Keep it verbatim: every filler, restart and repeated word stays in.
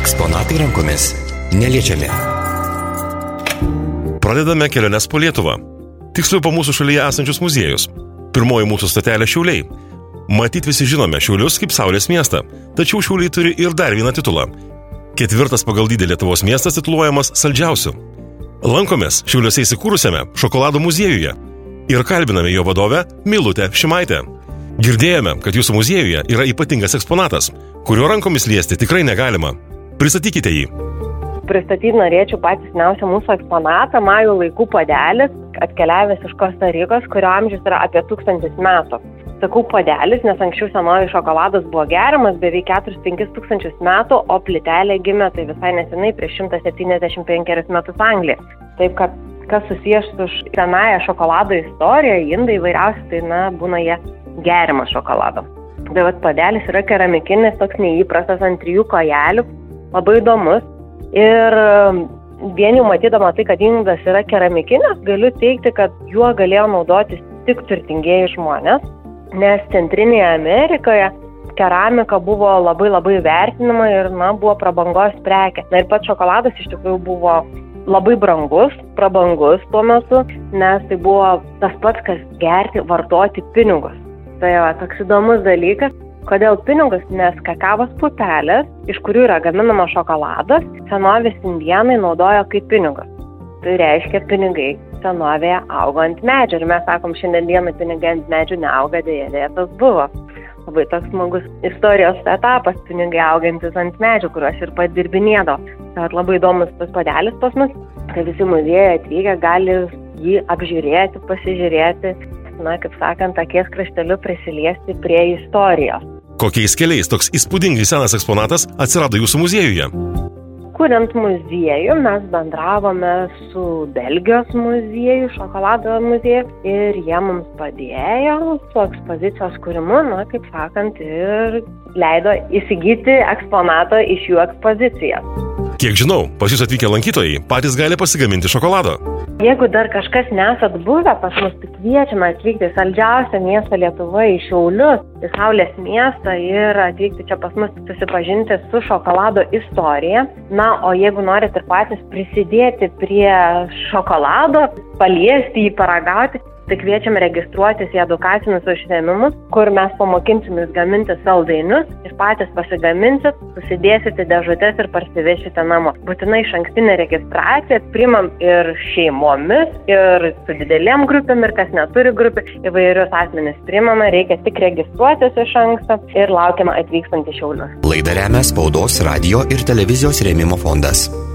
Eksponatai rankomis neliečiami. Pradedame keliones po Lietuvą. Tiksliau po mūsų šalyje esančius muziejus. Pirmoji mūsų stotelė Šiauliai. Matyt visi žinome Šiaulius kaip Saulės miestą, tačiau Šiauliai turi ir dar vieną titulą. Ketvirtas pagal dydį Lietuvos miestas tituluojamas saldžiausiu. Lankomės Šiauliuose įsikūrusiame šokolado muziejuje ir kalbiname jo vadovę Milutę Šimaitę. Girdėjome, kad jūsų muziejuje yra ypatingas eksponatas, kurio rankomis liesti tikrai negalima. Pristatykite jį. Pristatyti norėčiau patį seniausią mūsų eksponatą, majų laikų puodelis, atkeliavęs iš Kosta-Rikos, kurio amžius yra apie tūkstantis metų. Sakau puodelis, nes anksčiau senoji šokoladas buvo geriamas beveik keturis penkis tūkstančius metų, o plytelė gimė tai visai nesenai prieš šimtą septyniasdešimt penkerius metus Anglijoje. Taip, kad kas susijęs su senąją šokolado istoriją, indai įvairiausi, tai na, būna jie geriamas šokolado. Tai vat puodelis yra keramikinis, toks neįprastas ant trijų kojelių, labai įdomus. Ir vien jau matydama tai, kad indas yra keramikinis, galiu teigti, kad juo galėjo naudotis tik turtingieji žmonės, nes Centrinėje Amerikoje keramika buvo labai labai vertinama ir, na, buvo prabangos prekė. Na ir pats šokoladas iš tikrųjų buvo labai brangus, prabangus tuo metu, nes tai buvo tas pats, kas gerti, vartoti pinigus. Tai va, toks įdomus dalykas. Kodėl pinigus? Nes kakavos pupelės, iš kurių yra gaminama šokoladas, senovės indianai naudojo kaip pinigus. Tai reiškia, pinigai senovėje augo ant medžio. Ir mes sakom, šiandien dieną pinigai ant medžių neauga, dėja, dėja tas buvo. Labai toks smagus istorijos etapas, pinigai augantis ant medžių, kuriuos ir padirbinėdavo. Tai labai įdomus tas puodelis pas mus, kai visi muziejai atvykę gali jį apžiūrėti, pasižiūrėti, na, kaip sakant, akies krašteliu prisiliesti prie istorijos. Kokiais keliais toks įspūdingai senas eksponatas atsirado jūsų muziejuje? Kuriant muziejų, mes bendravome su Belgijos muzieju, šokolado muzieju, ir jie mums padėjo su ekspozicijos kūrimu, na, kaip sakant, ir leido įsigyti eksponatą iš jų ekspozicijas. Kiek žinau, pas jūs atvykę lankytojai patys gali pasigaminti šokolado. Jeigu dar kažkas nesat buvę pas mus, tai kviečiame atvykti į saldžiausią miestą Lietuvoje, į Šiaulius, į Saulės miestą ir atvykti čia pas mus susipažinti su šokolado istorija. Na, o jeigu norit ir patys prisidėti prie šokolado, paliesti jį, paragauti, tai kviečiame registruotis į edukacinius užsiėmimus, kur mes pamokinsim jūs gaminti saldainius ir patys pasigaminsit, susidėsite dėžutes ir parsivešite namo. Būtinai išankstinė registracija, priimam ir šeimomis, ir su didelėm grupėm, ir kas neturi grupių, įvairius asmenis priimame, reikia tik registruotis iš anksto ir laukiame atvykstant į Šiaulius. Laidą remia Spaudos, radio ir televizijos rėmimo fondas.